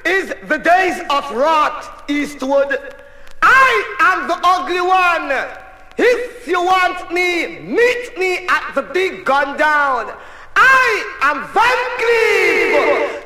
is the days of wrath eastward. I am the ugly one. If you want me, meet me at the big gun down. I am Van Cleave.